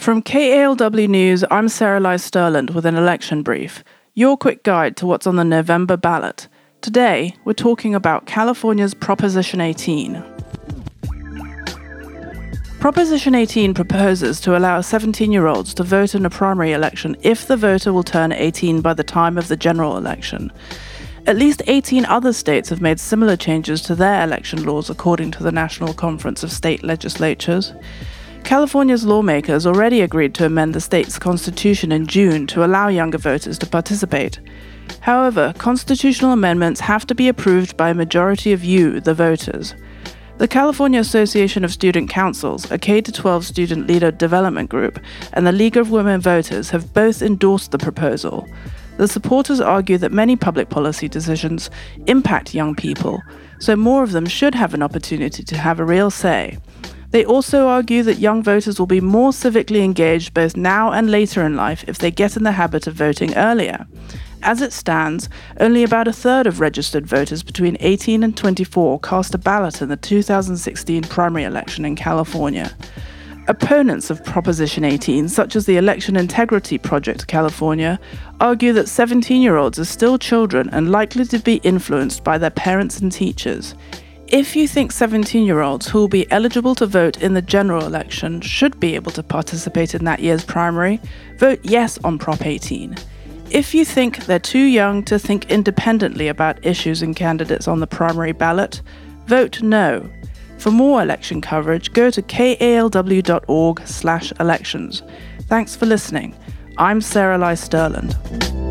From KALW News, I'm Sarah-Ly Sterland with an election brief, your quick guide to what's on the November ballot. Today, we're talking about California's Proposition 18. Proposition 18 proposes to allow 17-year-olds to vote in a primary election if the voter will turn 18 by the time of the general election. At least 18 other states have made similar changes to their election laws, according to the National Conference of State Legislatures. California's lawmakers already agreed to amend the state's constitution in June to allow younger voters to participate. However, constitutional amendments have to be approved by a majority of you, the voters. The California Association of Student Councils, a K-12 student leader development group, and the League of Women Voters have both endorsed the proposal. The supporters argue that many public policy decisions impact young people, so more of them should have an opportunity to have a real say. They also argue that young voters will be more civically engaged both now and later in life if they get in the habit of voting earlier. As it stands, only about a third of registered voters between 18 and 24 cast a ballot in the 2016 primary election in California. Opponents of Proposition 18, such as the Election Integrity Project California, argue that 17-year-olds are still children and likely to be influenced by their parents and teachers. If you think 17-year-olds who will be eligible to vote in the general election should be able to participate in that year's primary, vote yes on Prop 18. If you think they're too young to think independently about issues and candidates on the primary ballot, vote no. For more election coverage, go to kalw.org/elections. Thanks for listening. I'm Sarah-Ly Sterland.